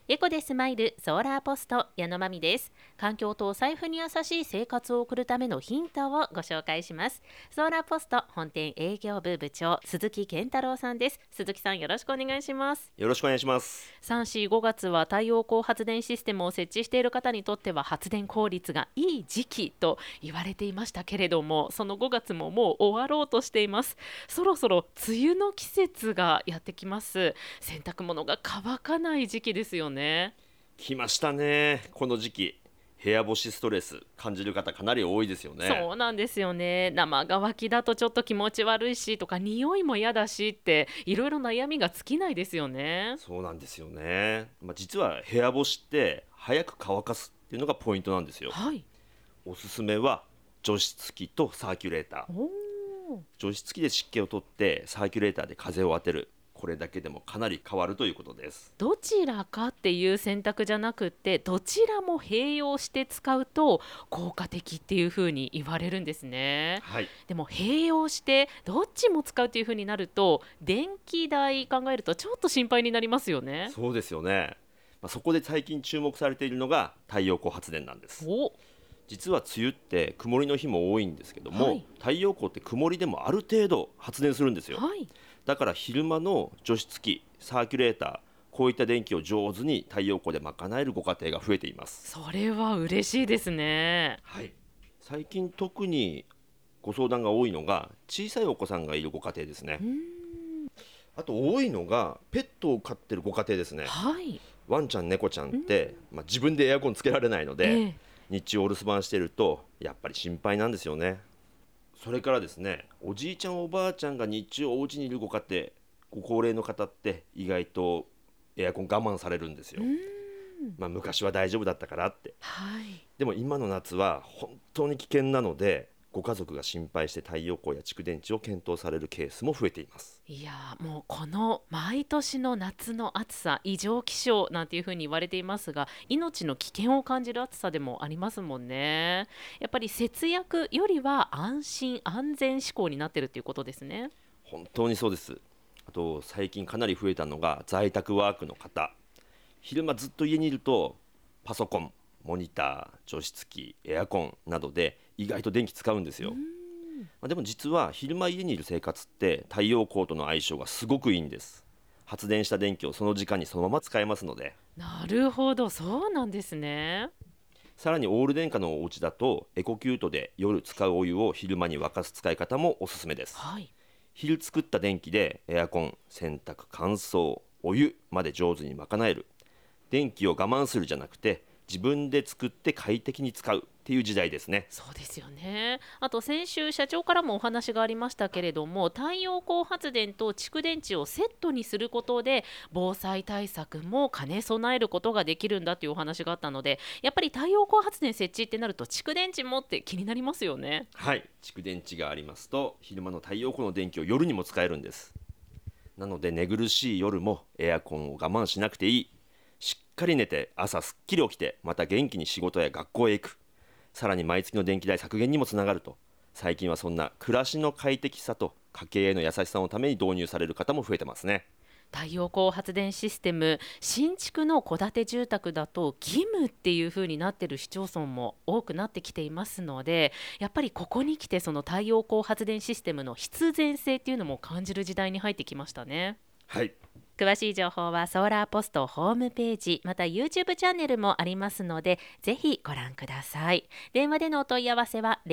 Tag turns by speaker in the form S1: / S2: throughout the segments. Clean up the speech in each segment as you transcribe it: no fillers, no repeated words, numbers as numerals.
S1: エコでスマイルソーラーポスト矢野真美です。環境とお財布に優しい生活を送るためのヒントをご紹介します。ソーラーポスト本店営業部部長鈴木健太郎さんです。鈴木さん、よろしくお願いします。
S2: よろしくお願いします。
S1: 3、4、5月は太陽光発電システムを設置している方にとっては発電効率がいい時期と言われていましたけれども、その5月ももう終わろうとしています。そろそろ梅雨の季節がやってきます。洗濯物が乾かない時期ですよね。
S2: 来ましたね。この時期、部屋干しストレス感じる方かなり多いですよね。
S1: そうなんですよね。生乾きだとちょっと気持ち悪いしとか、匂いも嫌だしっていろいろ悩みが尽きないですよね。
S2: そうなんですよね。実は部屋干しって早く乾かすっていうのがポイントなんですよ。
S1: はい。
S2: おすすめは除湿機とサーキュレーター。
S1: おー。
S2: 除湿機で湿気を取ってサーキュレーターで風を当てる。これだけでもかなり変わるということです。
S1: どちらかっていう選択じゃなくって、どちらも併用して使うと効果的っていう風に言われるんですね。
S2: はい。
S1: でも併用してどっちも使うっていう風になると、電気代考えるとちょっと心配になりますよね。
S2: そうですよね。そこで最近注目されているのが太陽光発電なんです。
S1: お。
S2: 実は梅雨って曇りの日も多いんですけども、
S1: はい
S2: 太陽光って曇りでもある程度発電するんですよ。
S1: はい。
S2: だから昼間の除湿機、サーキュレーター、こういった電気を上手に太陽光で賄えるご家庭が増えています。
S1: それは嬉しいですね。
S2: はい。最近特にご相談が多いのが小さいお子さんがいるご家庭ですね。あと多いのがペットを飼ってるご家庭ですね。
S1: はい。
S2: ワンちゃん猫ちゃんって、自分でエアコンつけられないので、
S1: ええ。
S2: 日中お留守番してるとやっぱり心配なんですよね。それからですね、おじいちゃんおばあちゃんが日中お家にいるご家庭、ご高齢の方って意外とエアコン我慢されるんですよ。昔は大丈夫だったからって。
S1: はい。
S2: でも今の夏は本当に危険なので、ご家族が心配して太陽光や蓄電池を検討されるケースも増えています。
S1: いやー、もうこの毎年の夏の暑さ、異常気象なんていうふうに言われていますが、命の危険を感じる暑さでもありますもんね。やっぱり節約よりは安心安全志向になってるっていうことですね。
S2: 本当にそうです。あと最近かなり増えたのが在宅ワークの方。昼間ずっと家にいるとパソコン、モニター、除湿機、エアコンなどで意外と電気使うんですよ。でも実は昼間家にいる生活って太陽光との相性がすごくいいんです。発電した電気をその時間にそのまま使えますので。
S1: なるほど、そうなんですね。
S2: さらにオール電化のお家だとエコキュートで夜使うお湯を昼間に沸かす使い方もおすすめです。
S1: はい。
S2: 昼作った電気でエアコン、洗濯、乾燥、お湯まで上手に賄える。電気を我慢するじゃなくて自分で作って快適に使うっていう時代ですね。
S1: そうですよね。あと先週社長からもお話がありましたけれども、太陽光発電と蓄電池をセットにすることで防災対策も兼ね備えることができるんだというお話があったので、やっぱり太陽光発電設置ってなると蓄電池もって気になりますよね。
S2: はい、蓄電池がありますと昼間の太陽光の電気を夜にも使えるんです。なので寝苦しい夜もエアコンを我慢しなくていい。しっかり寝て朝すっきり起きてまた元気に仕事や学校へ行く。さらに毎月の電気代削減にもつながると。最近はそんな暮らしの快適さと家計への優しさのために導入される方も増えてますね。
S1: 太陽光発電システム、新築の戸建て住宅だと義務っていう風になっている市町村も多くなってきていますので、やっぱりここに来てその太陽光発電システムの必然性っていうのも感じる時代に入ってきましたね。
S2: はい。
S1: 詳しい情報はソーラーポストホームページ、また YouTube チャンネルもありますので、ぜひご覧ください。電話でのお問い合わせは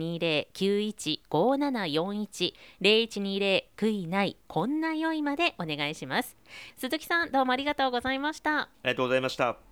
S1: 0120-915741、0120悔いないこんな良いまでお願いします。鈴木さん、どうもありがとうございました。
S2: ありがとうございました。